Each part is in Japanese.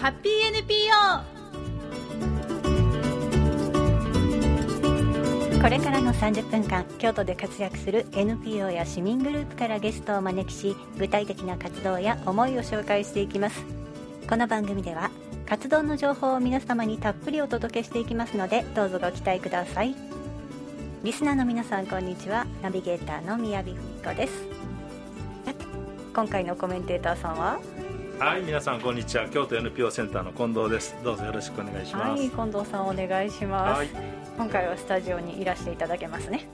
ハッピー NPO。 これからの30分間、京都で活躍する NPO や市民グループからゲストを招きし、具体的な活動や思いを紹介していきます。この番組では活動の情報を皆様にたっぷりお届けしていきますので、どうぞご期待ください。リスナーの皆さん、こんにちは。ナビゲーターの宮城文子です。今回のコメンテーターさんは、 はい、皆さんこんにちは。京都 NPO センターの近藤です。どうぞよろしくお願いします。 はい、近藤さんお願いします。はい、今回はスタジオにいらしていただけますね。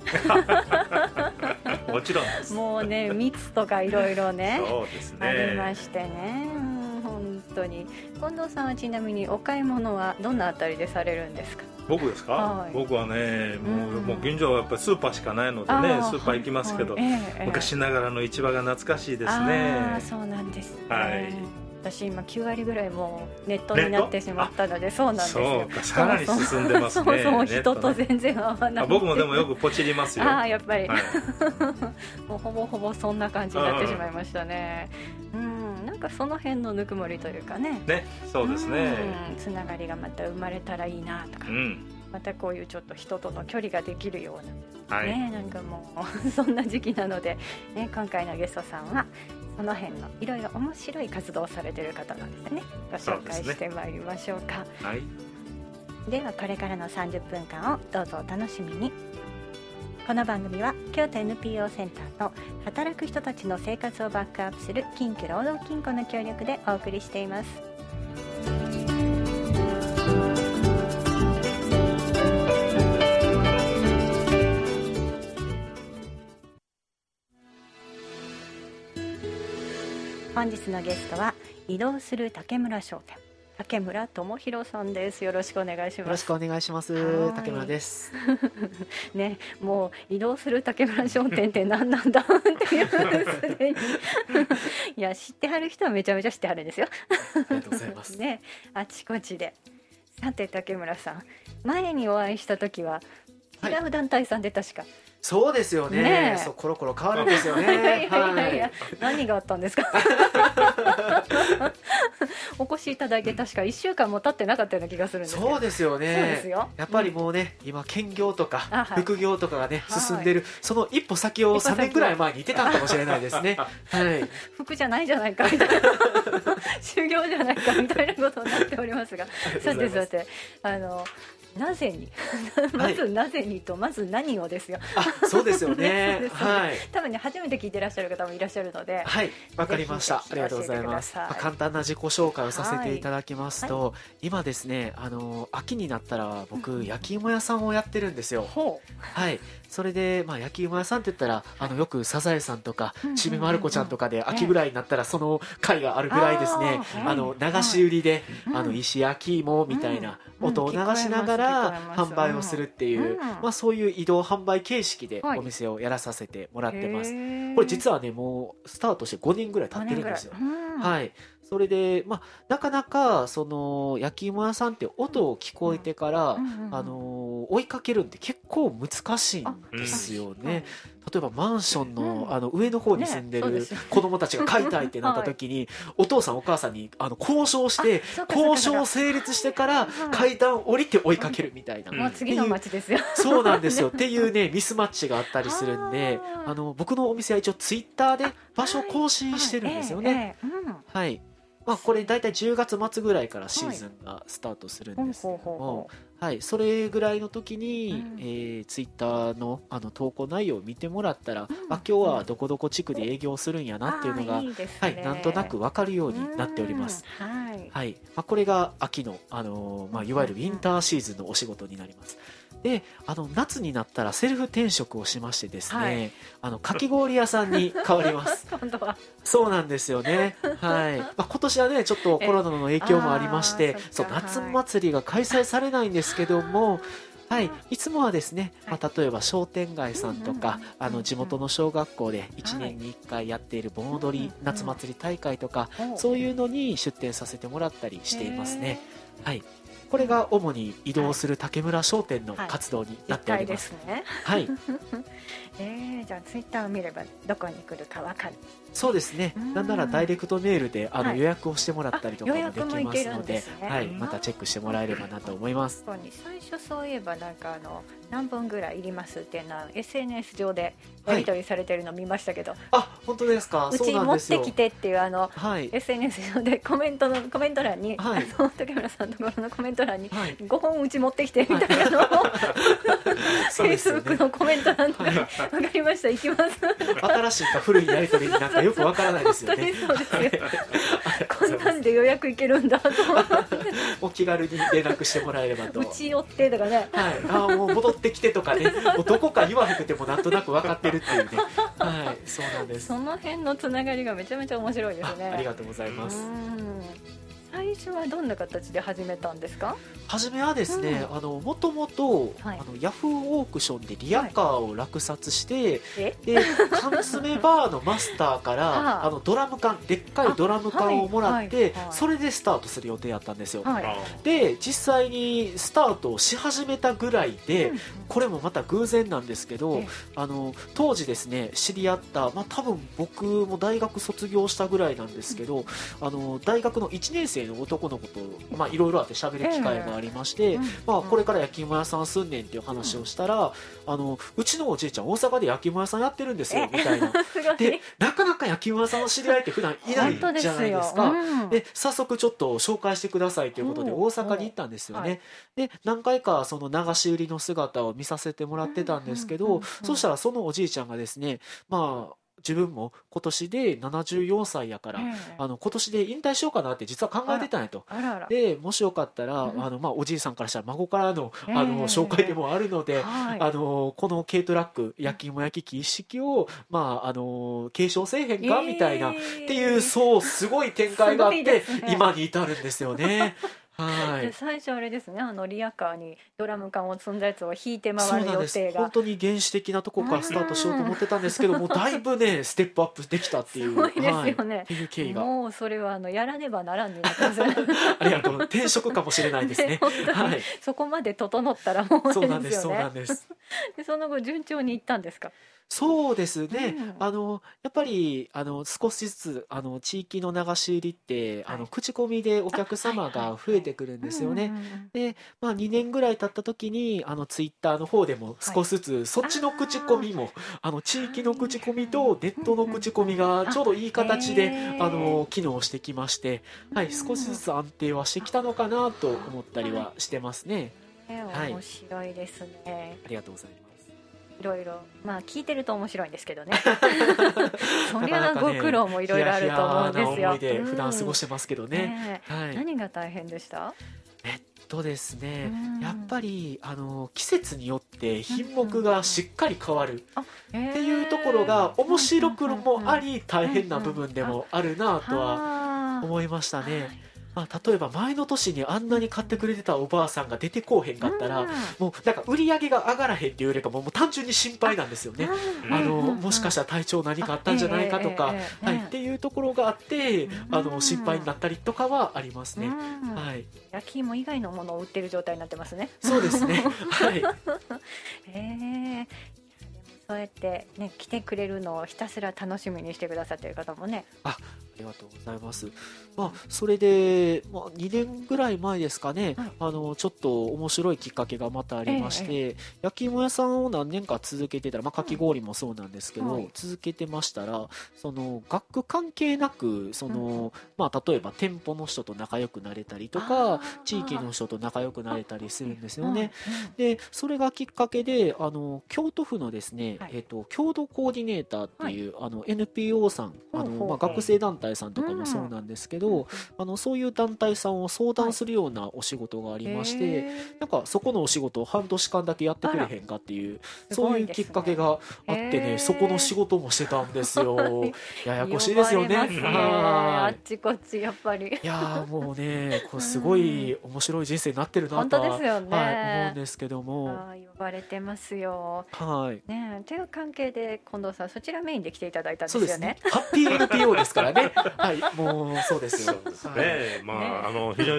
もちろんです。 もうね、密とかいろいろね、 そうですね、 ありましてね、本当に。近藤さんはちなみにお買い物はどんなあたりでされるんですか？ 僕ですか？はい、僕はね、もう近所はやっぱりスーパーしかないのでね、スーパー行きますけど、昔ながらの市場が懐かしいですね。 そうなんですね。 はい、 私今9割ぐらいもうネットになってしまったので。そうなんですよ。 そうか、さらに進んでますね。 そう人と全然合わない。 僕もでもよくポチりますよ。 やっぱり、はい、もうほぼほぼそんな感じになってしまいましたね。なんかその辺のぬくもりというかね。 そうですね。 つながりがまた生まれたらいいなとか、またこういうちょっと人との距離ができるような、はい、なんかもうそんな時期なので、今回のゲストさんはその辺のいろいろ面白い活動をされている方なんですね。ご紹介してまいりましょうか。はい、ではこれからの30分間をどうぞお楽しみに。この番組は京都 NPO センターと働く人たちの生活をバックアップする近畿労働金庫の協力でお送りしています。本日のゲストは移動する竹村商店、竹村智弘さんです。よろしくお願いします。 よろしくお願いします。竹村ですね、もう移動する竹村商店って何なんだっていうすでにいや、知ってはる人はめちゃめちゃ知ってはるんですよ。 ありがとうございますね、あちこちで。さて竹村さん、前にお会いした時は違う団体さんで確か、 そうですよね。そう、コロコロ変わるんですよね。 何があったんですか？お越しいただいて確か1週間も経ってなかったような気がするんですけど。 そうですよね。 そうですよ。 やっぱりもうね、今兼業とか副業とかがね、進んでる、その一歩先を3年ぐらい前に行ってたかもしれないですね。 服じゃないじゃないかみたいな修行じゃないかみたいなことになっておりますが、さてさて、なぜにまずなぜにと、まず何をですよ。 そうですよね。 多分ね、初めて聞いてらっしゃる方もいらっしゃるので。 はい、わかりました。ありがとうございます。簡単な自己紹介をさせていただきますと、今ですね、秋になったら僕焼き芋屋さんをやってるんですよ。はい。それで、焼き芋屋さんって言ったらよくサザエさんとかちびまる子ちゃんとかで秋ぐらいになったらその会があるぐらいですね、流し売りで石焼き芋みたいな音を流しながら販売をするっていう、そういう移動販売形式でお店をやらさせてもらってます。これ実はね、もうスタートして5年ぐらい経ってるんですよ。はい。それで、なかなかその焼き芋屋さんって音を聞こえてから追いかけるんで結構難しいんですよね。例えばマンションの上の方に住んでる子供たちが買いたいってなった時に、お父さんお母さんに交渉して交渉成立してから階段降りて追いかけるみたいな、 もう次の街ですよ。 そうなんですよっていうね、ミスマッチがあったりするんで、僕のお店は一応ツイッターで場所更新してるんですよね。はい。これ大体10月末ぐらいからシーズンがスタートするんですけども、それぐらいの時にツイッターの投稿内容を見てもらったら、今日はどこどこ地区で営業するんやなっていうのがなんとなく分かるようになっております。これが秋のいわゆるウィンターシーズンのお仕事になります。で、夏になったらセルフ転職をしましてですね、かき氷屋さんに変わります。 今度はそうなんですよね。はい。今年はね、ちょっとコロナの影響もありまして、夏祭りが開催されないんですけども、いつもはですね、例えば商店街さんとか地元の小学校で1年に1回やっている盆踊り夏祭り大会とか、そういうのに出店させてもらったりしていますね。はい。 これが主に移動する竹村商店の活動になっております。はい。 じゃあツイッターを見ればどこに来るかわかる。 そうですね。なんならダイレクトメールで予約をしてもらったりとかもできますので、はい、またチェックしてもらえればなと思います。 最初そういえばなんか何分ぐらいいりますっていうのは SNS 上でやり取りされてるの見ましたけど、 本当ですか。 うち持ってきてっていうSNS 上でコメント欄に、竹村さんのところのコメント欄に5本うち持ってきてみたいなのをFacebook のコメント欄で分かりました、行きます。 新しいか古いやり取りになんかよくわからないですよね。 そうですよ。こんなんで予約いけるんだと思って、 お気軽に連絡してもらえればと。 うち寄ってとかね、 もう戻ってきてとかね、もうどこか言わなくてもなんとなく分かってるっていうね。はい、そうなんです。 その辺のつながりがめちゃめちゃ面白いですね。 ありがとうございます。 最初はどんな形で始めたんですか？ 初めはですね、もともとヤフーオークションでリアカーを落札して、で缶詰バーのマスターからドラム缶、でっかいドラム缶をもらって、それでスタートする予定やったんですよ。で実際にスタートをし始めたぐらいで、これもまた偶然なんですけど、当時ですね知り合った、多分僕も大学卒業したぐらいなんですけど、大学の1年生の男の子といろいろあって喋る機会がありまして、これから焼き芋屋さんすんねんっていう話をしたら、うちのおじいちゃん大阪で焼き芋屋さんやってるんですよみたいな。でなかなか焼き芋屋さんの知り合いって普段いないじゃないですか。で早速ちょっと紹介してくださいということで大阪に行ったんですよね。で何回かその流し売りの姿を見させてもらってたんですけど、そしたらそのおじいちゃんがですね、自分も今年で74歳やから、今年で引退しようかなって実は考えてたんやと。でもしよかったらおじいさんからしたら孫からの紹介でもあるので、この軽トラック焼き芋焼き器一式を継承せえへんかみたいなっていう、そうすごい展開があって今に至るんですよね。 最初あれですね、リアカーにドラム缶を積んだやつを引いて回る予定が、 本当に原始的なところからスタートしようと思ってたんですけども、だいぶねステップアップできたっていう、 すごいですよね。 っていう経緯が、 もうそれはやらねばならんになってます。 ありがとう。転職かもしれないですね。 そこまで整ったらもうそうなんです、そうなんです。 でその後順調にいったんですか？ そうですね、やっぱり少しずつ地域の流し売りって、口コミでお客様が増えてくるんですよね。で、2年ぐらい経った時にツイッターの方でも少しずつ、そっちの口コミも地域の口コミとネットの口コミがちょうどいい形で機能してきまして、少しずつ安定はしてきたのかなと思ったりはしてますね。 面白いですね。 ありがとうございます。 いろいろ聞いてると面白いんですけどね。そりゃご苦労もいろいろあると思うんですよ。 ヒヤヒヤな思いで普段過ごしてますけどね。 何が大変でした？ ですね、やっぱり季節によって品目がしっかり変わるっていうところが面白くもあり大変な部分でもあるなとは思いましたね。例えば前の年にあんなに買ってくれてたおばあさんが出てこうへんかったら、もうなんか売り上げが上がらへんっていうよりかもう単純に心配なんですよね。もしかしたら体調何かあったんじゃないかとか、っていうところがあって心配になったりとかはありますね。 焼き芋以外のものを売ってる状態になってますね。 そうですね。 そうやってね来てくれるのをひたすら楽しみにしてくださっている方もね。 ありがとうございます。それで、2年ぐらい前ですかね、ちょっと面白いきっかけがまたありまして、焼き芋屋さんを何年か続けてたら、かき氷もそうなんですけど、続けてましたら、学区関係なく例えば店舗の人と仲良くなれたりとか、地域の人と仲良くなれたりするんですよね。でそれがきっかけで京都府のですね、郷土コーディネーターっていう、NPO さん学生団体さんとかもそうなんですけど、そういう団体さんを相談するようなお仕事がありまして、なんかそこのお仕事を半年間だけやってくれへんかっていう、そういうきっかけがあってね、そこの仕事もしてたんですよ。ややこしいですよね。 あっちこっちやっぱり。 いやもうね、これすごい面白い人生になってるなとは思うんですけども。 呼ばれてますよ。ね、という関係で近藤さんそちらメインで来ていただいたんですよね。 そうですね。ハッピー NPO ですからね。もうそうですよ。 非常に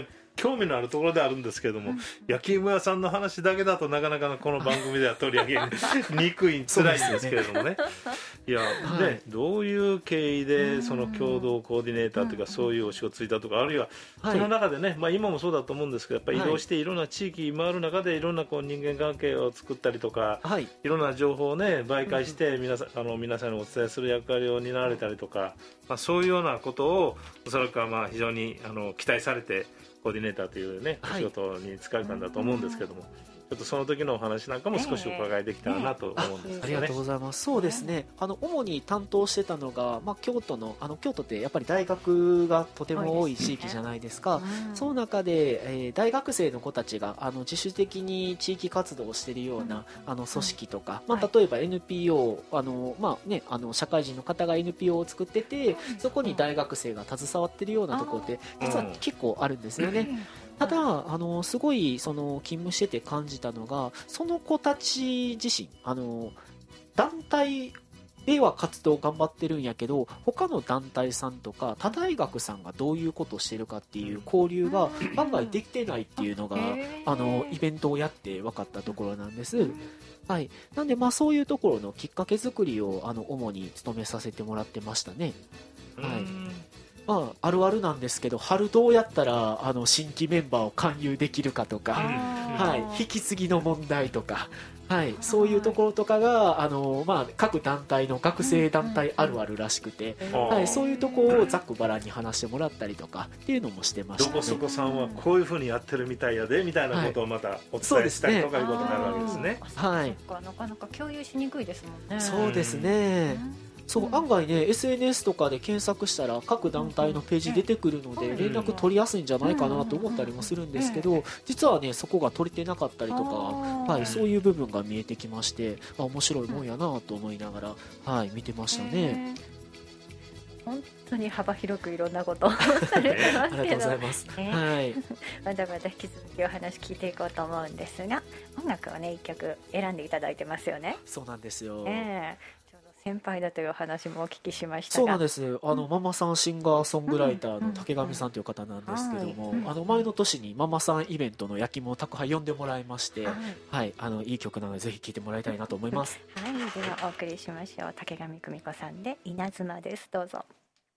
興味のあるところであるんですけれども、焼き芋屋さんの話だけだとなかなかこの番組では取り上げにくい辛いんですけれどもねいや、ね、どういう経緯でその共同コーディネーターというかそういうお仕事ついたとか、あるいはその中でね、今もそうだと思うんですけど、やっぱり移動していろんな地域回る中でいろんな人間関係を作ったりとか、いろんな情報をね媒介して皆さんにお伝えする役割を担われたりとか、そういうようなことをおそらくは非常に期待されてコーディネーターというねお仕事に就かれたんだと思うんですけども、ちょっとその時のお話なんかも少しお伺いできたらなと思うんですけどね。 ありがとうございます。そうですね、主に担当してたのが、京都ってやっぱり大学がとても多い地域じゃないですか。その中で、大学生の子たちが自主的に地域活動をしているような組織とか、例えば NPO、社会人の方が NPO を作ってて、そこに大学生が携わっているようなところって実は結構あるんですよね。ただすごい勤務してて感じたのが、その子たち自身団体では活動頑張ってるんやけど、他の団体さんとか他大学さんがどういうことをしてるかっていう交流が案外できてないっていうのがイベントをやって分かったところなんです。はい、なんでそういうところのきっかけ作りを主に務めさせてもらってましたね。はい、あるあるなんですけど、春どうやったら新規メンバーを勧誘できるかとか、引き継ぎの問題とか、そういうところとかが各団体の学生団体あるあるらしくて、そういうところをざっくばらんに話してもらったりとかっていうのもしてましたね。 どこそこさんはこういうふうにやってるみたいやでみたいなことをまたお伝えしたりとかいうことになるわけですね。 なかなか共有しにくいですもんね。 そうですね。案外ね SNS とかで検索したら各団体のページ出てくるので連絡取りやすいんじゃないかなと思ったりもするんですけど、実はねそこが取れてなかったりとか、そういう部分が見えてきまして、面白いもんやなと思いながら、見てましたね。 本当に幅広くいろんなことをされてますけどありがとうございます、 まだまだ引き続きお話聞いていこうと思うんですが、音楽をね1曲選んでいただいてますよね。 そうなんですよ、 先輩だという話もお聞きしましたが。 そうなんです。ママさんシンガーソングライターの竹上さんという方なんですけども、前の年にママさんイベントの焼き芋宅配呼んでもらいまして、いい曲なのでぜひ聴いてもらいたいなと思います。 ではお送りしましょう。竹上久美子さんで稲妻です。どうぞ。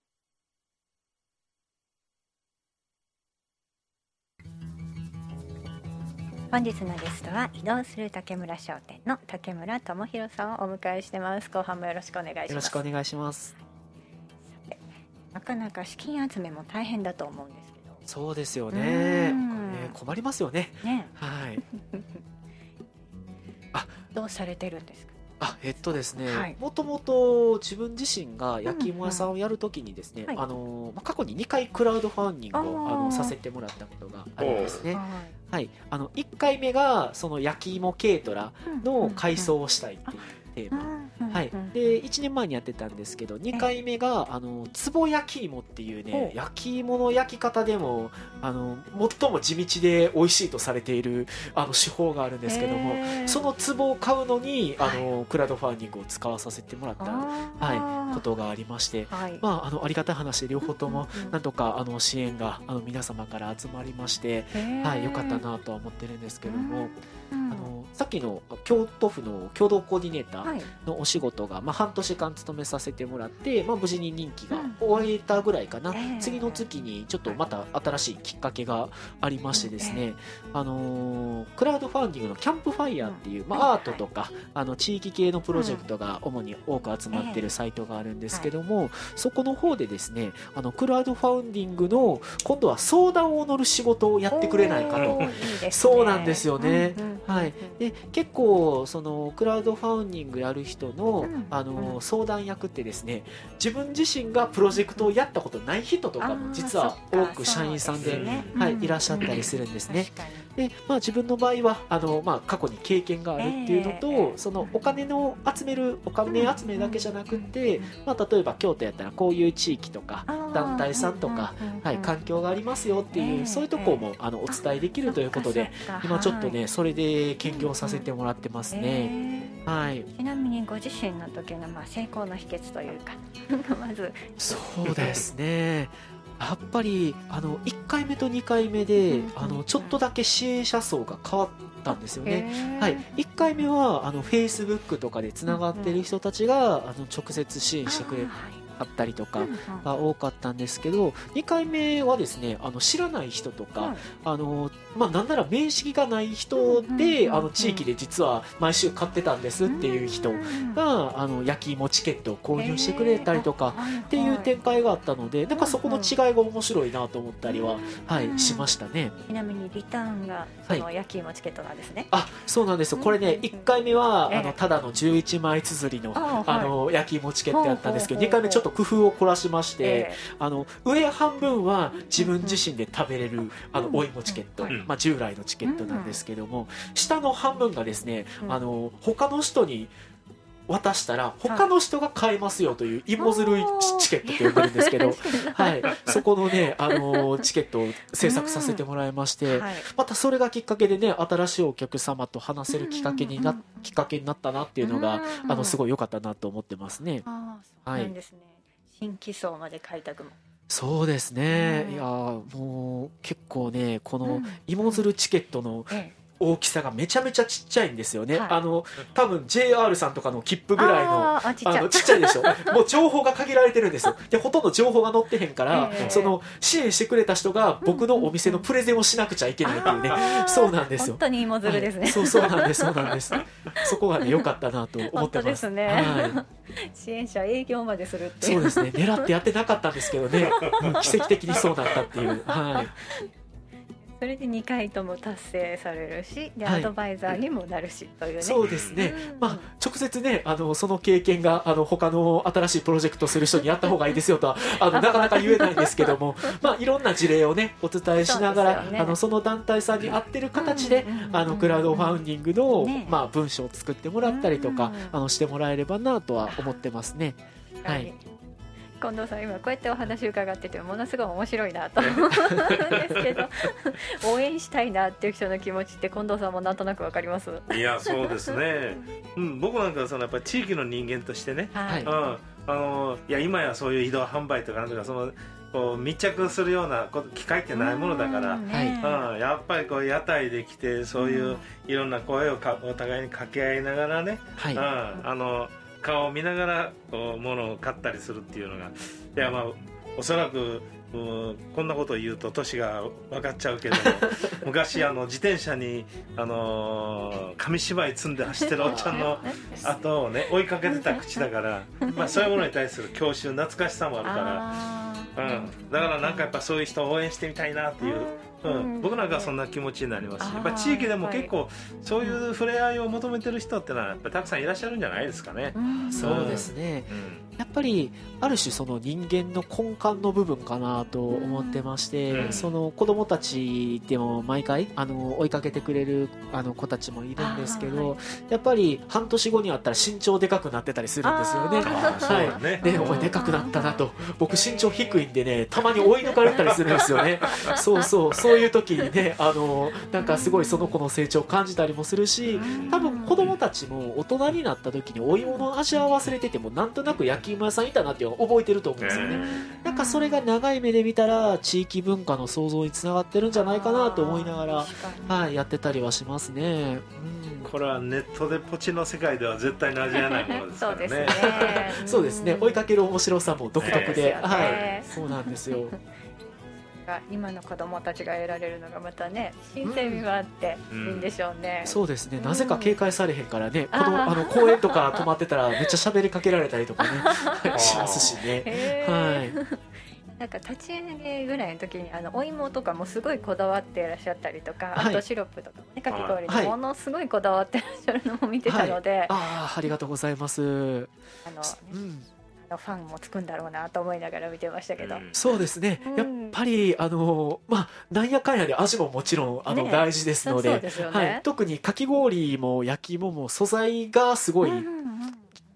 本日のゲストは移動する竹村商店の竹村智弘さんをお迎えしてます。後半もよろしくお願いします。 よろしくお願いします。 なかなか資金集めも大変だと思うんですけど。 そうですよね。困りますよね。 どうされてるんですか。 ですね、もともと自分自身が焼き芋屋さんをやるときにですね、過去に2回クラウドファンディングをさせてもらったことがあるんですね。1回目がその焼き芋軽トラの改装をしたいっていうテーマ、で1年前にやってたんですけど、2回目が壺焼き芋っていうね、焼き芋の焼き方でも最も地道で美味しいとされている手法があるんですけども、その壺を買うのにクラウドファンディングを使わさせてもらったことがありまして、ありがたい話で両方ともなんとか支援が皆様から集まりまして、よかったなとは思ってるんですけども、さっきの京都府の共同コーディネーターのお仕事が半年間務めさせてもらって、無事に任期が終えたぐらいかな、次の月にちょっとまた新しいきっかけがありましてですね、クラウドファンディングのキャンプファイヤーっていう、アートとか地域系のプロジェクトが主に多く集まってるサイトがあるんですけども、そこの方でですねクラウドファンディングの今度は相談を乗る仕事をやってくれないかと。そうなんですよね。で結構そのクラウドファンディングやる人の、相談役ってですね、自分自身がプロジェクトをやったことない人とかも実は多く社員さんで、いらっしゃったりするんですね。で、自分の場合は過去に経験があるっていうのと、そのお金集めだけじゃなくて、例えば京都やったらこういう地域とか団体さんとか、環境がありますよっていう、そういうところもお伝えできるということで、今ちょっとねそれで兼業させてもらってますね。 ちなみにご自身の時の成功の秘訣というかまず。 そうですね、 やっぱり1回目と2回目でちょっとだけ支援者層が変わったんですよね。はい、1回目はFacebook とかでつながってる人たちが直接支援してくれるあったりとかが多かったんですけど、2回目はですね知らない人とか、なんなら面識がない人で地域で実は毎週買ってたんですっていう人が焼き芋チケットを購入してくれたりとかっていう展開があったので、なんかそこの違いが面白いなと思ったりは、しましたね。 ちなみにリターンがその焼き芋チケットなんですね。 あ、そうなんですよ。これね1回目はただの11枚綴りの焼き芋チケットやったんですけど、2回目ちょっと工夫を凝らしまして、上半分は自分自身で食べれるお芋チケット、従来のチケットなんですけども、下の半分がですね他の人に渡したら他の人が買えますよという芋づるいチケットって呼ばれるんですけど、はい、そこのねチケットを制作させてもらいまして、またそれがきっかけでね新しいお客様と話せるきっかけになったなっていうのがすごい良かったなと思ってますね。 そうなんですね。新規層まで開拓も。 そうですね。いやもう結構ねこの芋づるチケットの大きさがめちゃめちゃちっちゃいんですよね。多分 JR さんとかの切符ぐらいのちっちゃいでしょ。もう情報が限られてるんですよ。でほとんど情報が載ってへんから、その支援してくれた人が僕のお店のプレゼンをしなくちゃいけないっていうね。そうなんですよ。 本当に芋づるですね。 そうなんですそうなんです。そこがね良かったなと思ってます。 本当ですね。支援者営業までするっていう。 そうですね。狙ってやってなかったんですけどね。奇跡的にそうなったっていう。はい。 それで2回とも達成されるし、でアドバイザーにもなるしというね。 そうですね。直接ねその経験が他の新しいプロジェクトする人にやった方がいいですよとはなかなか言えないんですけども、いろんな事例をねお伝えしながらその団体さんに合ってる形でクラウドファウンディングの文章を作ってもらったりとかしてもらえればなとは思ってますね。はい。 近藤さん今こうやってお話伺っててものすごい面白いなと思うんですけど応援したいなっていう人の気持ちって近藤さんもなんとなくわかります？ いやそうですね、僕なんかはやっぱり地域の人間としてね、いや今やそういう移動販売とかなんとかこう密着するような機会ってないものだから、やっぱり屋台で来てそういういろんな声をお互いに掛け合いながらね、顔を見ながら物を買ったりするっていうのが、いやおそらくこんなことを言うと年が分かっちゃうけども昔自転車に紙芝居積んで走ってるおっちゃんの後をね追いかけてた口だからそういうものに対する郷愁懐かしさもあるから、だからなんかやっぱそういう人を応援してみたいなっていう、僕なんかはそんな気持ちになりますし、やっぱ地域でも結構そういう触れ合いを求めてる人ってのはやっぱりたくさんいらっしゃるんじゃないですかね。 そうですね、やっぱりある種その人間の根幹の部分かなと思ってまして、その子供たちでも毎回追いかけてくれる子たちもいるんですけど、やっぱり半年後にあったら身長でかくなってたりするんですよね。でお前でかくなったなと、僕身長低いんでねたまに追い抜かれたりするんですよね。そういう時にねなんかすごいその子の成長を感じたりもするし、多分子供たちも大人になった時にお芋の味は忘れててもなんとなく焼き芋屋さんいたなっていうのを覚えてると思うんですよね。なんかそれが長い目で見たら地域文化の創造につながってるんじゃないかなと思いながら、やってたりはしますね。 これはネットでポチの世界では絶対に味わえないものですからね。 そうですね。追いかける面白さも独特で、そうなんですよ。 今の子供たちが得られるのがまたね新鮮味があっていいんでしょうね。 そうですね。なぜか警戒されへんからね、公園とか泊まってたらめっちゃ喋りかけられたりとかねしますしね。 なんか立ち上げぐらいの時にお芋とかもすごいこだわっていらっしゃったりとか、あとシロップとかもねかき氷にものすごいこだわってらっしゃるのも見てたので、 ありがとうございます。 ファンもつくんだろうなと思いながら見てましたけど、 そうですね、やっぱりなんやかんやで味ももちろん大事ですので、特にかき氷も焼き芋も素材がすごい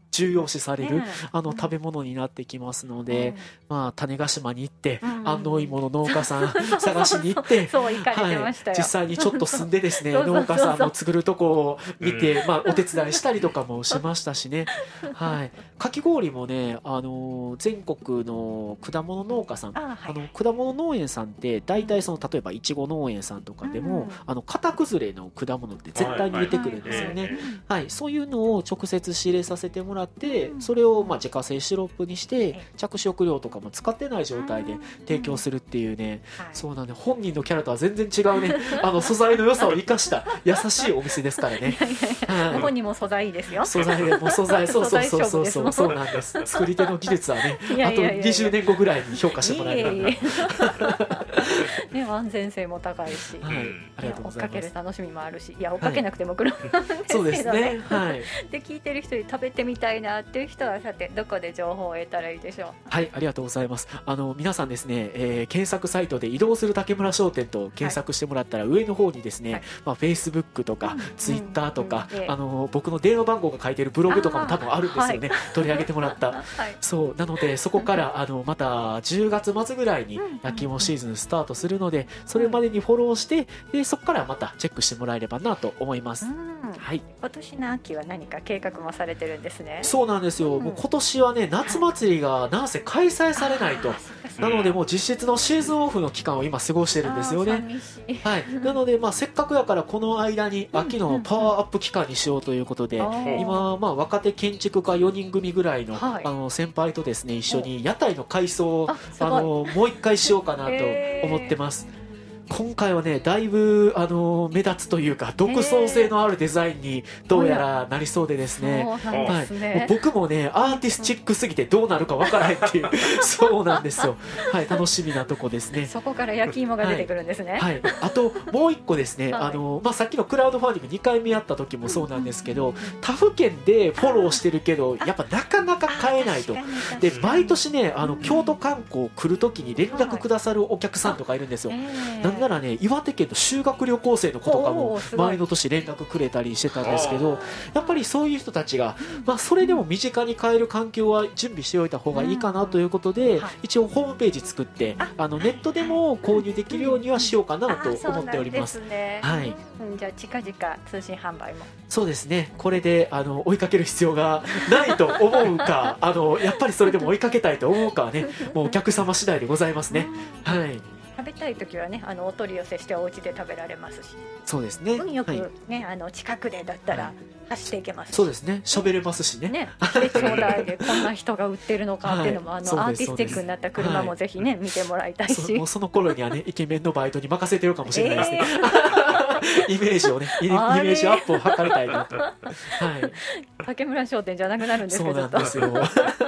重要視される、食べ物になってきますので、種子島に行って安納芋の農家さん探しに行ってそう行かれてましたよ、 実際にちょっと住んでですね農家さんの作るとこを見て、お手伝いしたりとかもしましたしね、かき氷もね、全国の果物農家さん、果物農園さんって大体例えばいちご農園さんとかでも、型崩れの果物って絶対に出てくるんですよね。そういうのを直接仕入れさせてもらって、それを自家製シロップにして着色料とかも使ってない状態で提供するっていうね、そうなんで本人のキャラとは全然違うね素材の良さを生かした優しいお店ですからね。 本人も素材いいですよ。 素材そうなんです。作り手の技術はね、あと20年後ぐらいに評価してもらえるね、安全性も高いし、 ありがとうございます。 追っかける楽しみもあるし、いや追っかけなくても来るんですけどね。 そうですね。 で聞いてる人に食べてみたいなっていう人はさてどこで情報を得たらいいでしょう。 はい、ありがとうございます。皆さんですね、検索サイトで移動する竹村商店と検索してもらったら、上の方にですね、Facebook とか Twitter とか、僕の電話番号が書いてるブログとかも多分あるんですよね、取り上げてもらった、そうなのでそこからまた10月末ぐらいに焼き芋シーズンスタートするので、それまでにフォローして、でそこからまたチェックしてもらえればなと思います。 今年の秋は何か計画もされてるんですね。 そうなんですよ、もう今年はね夏祭りがなんせ開催されないと、なのでもう実質のシーズンオフの期間を今過ごしてるんですよね。なのでせっかくやからこの間に秋のパワーアップ期間にしようということで、今若手建築家4人組ぐらいの、先輩とですね一緒に屋台の改装をもう一回しようかなと思ってます。今回はねだいぶ目立つというか独創性のあるデザインにどうやらなりそうでですね、僕もねアーティスチックすぎてどうなるかわからないっていうそうなんですよ。楽しみなとこですね。 そこから焼き芋が出てくるんですね。 あともう一個ですね、さっきのクラウドファンディング2回目やった時もそうなんですけど、他府県でフォローしてるけどやっぱなかなか買えないと。で毎年ね京都観光来る時に連絡くださるお客さんとかいるんですよ。なんならね岩手県の修学旅行生の子とかも前の年連絡くれたりしてたんですけど、やっぱりそういう人たちが、それでも身近に買える環境は準備しておいた方がいいかなということで、一応ホームページ作ってネットでも購入できるようにはしようかなと思っております。 じゃあ近々通信販売も。 そうですね、これで追いかける必要がないと思うかやっぱりそれでも追いかけたいと思うかはねもうお客様次第でございますね。 食べたい時はねお取り寄せしてお家で食べられますし、 そうですね、 運よくね、近くでだったら走っていけますし、 そうですね、喋れますしね、 でちょうだいでこんな人が売ってるのかっていうのもアーティスティックになった車もぜひね、見てもらいたいし、 もうその頃にはねイケメンのバイトに任せてるかもしれないですね、イメージをねイメージアップを図りたいなと。 竹村商店じゃなくなるんですけど、 そうなんですよ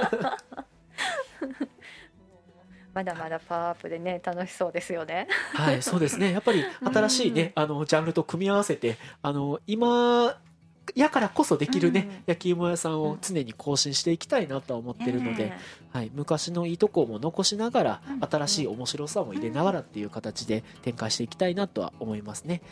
まだまだパワーアップでね楽しそうですよね。 そうですね、やっぱり新しいねジャンルと組み合わせて今やからこそできるね、焼き芋屋さんを常に更新していきたいなとは思ってるので、昔のいいとこも残しながら、新しい面白さも入れながらっていう形で展開していきたいなとは思いますね。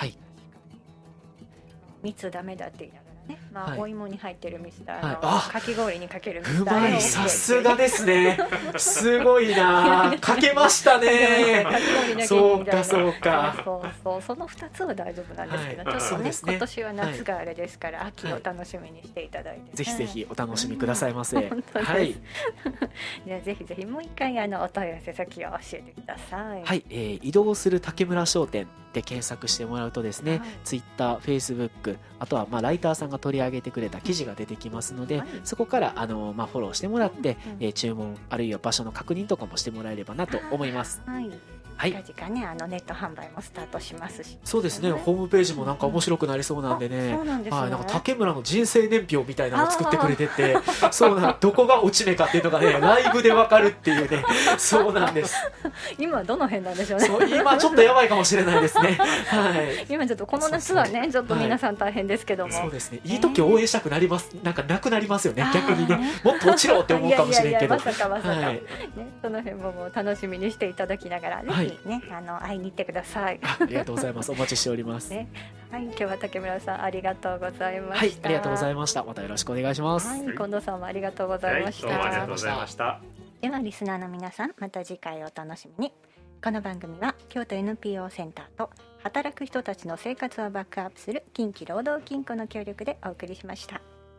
蜜ダメだって言いながらね、お芋に入ってるミスターかき氷にかけるミスター、 うまい、さすがですね、すごいな、かけましたね。そうかそうか、 その2つは大丈夫なんですけど、ちょっとね今年は夏があれですから、秋を楽しみにしていただいて、 ぜひぜひお楽しみくださいませ。 じゃあぜひぜひもう一回お問い合わせ先を教えてください。 移動する竹村商店で検索してもらうとですね、Twitter、Facebook、あとはライターさんが取り上げてくれた記事が出てきますので、そこからフォローしてもらって、注文あるいは場所の確認とかもしてもらえればなと思います。 近々ねネット販売もスタートしますし、 そうですね、ホームページもなんか面白くなりそうなんでね、なんか竹村の人生年表みたいなのを作ってくれてて、どこが落ち目かっていうのがねライブでわかるっていうね、そうなんです。 今どの辺なんでしょうね。 今ちょっとやばいかもしれないですね。 今ちょっとこの夏はねちょっと皆さん大変ですけども、 そうですね、いい時応援したくなります、なんかなくなりますよね、逆にね、もっと落ちろって思うかもしれんけど、 まさかその辺も楽しみにしていただきながら、ぜひね会いに行ってください。 ありがとうございます。お待ちしております。 はい、今日は竹村さんありがとうございました。 はい、ありがとうございました。またよろしくお願いします。 はい、近藤さんもありがとうございました。 はい、どうもありがとうございました。 ではリスナーの皆さん、また次回お楽しみに。この番組は京都 NPO センターと働く人たちの生活をバックアップする近畿労働金庫の協力でお送りしました。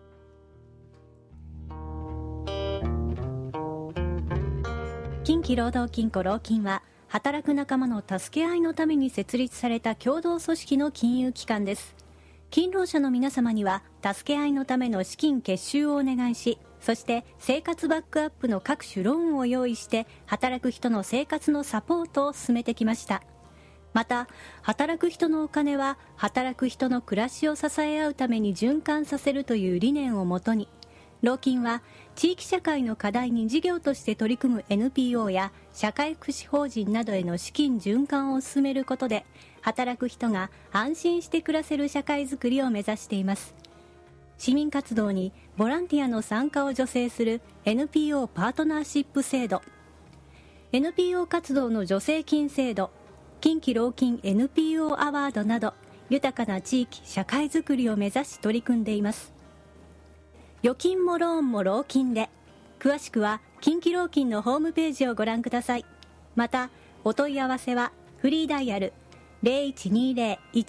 近畿労働金庫労金は働く仲間の助け合いのために設立された共同組織の金融機関です。勤労者の皆様には助け合いのための資金結集をお願いし、そして生活バックアップの各種ローンを用意して働く人の生活のサポートを進めてきました。また働く人のお金は働く人の暮らしを支え合うために循環させるという理念をもとに、労金は地域社会の課題に事業として取り組む NPO や社会福祉法人などへの資金循環を進めることで、働く人が安心して暮らせる社会づくりを目指しています。市民活動にボランティアの参加を助成する NPO パートナーシップ制度、 NPO 活動の助成金制度、近畿労金 NPO アワードなど豊かな地域社会づくりを目指し取り組んでいます。預金もローンも労金で、詳しくは近畿労金のホームページをご覧ください。またお問い合わせはフリーダイヤル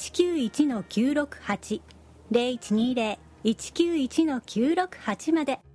0120-191-968 0120-191-968まで。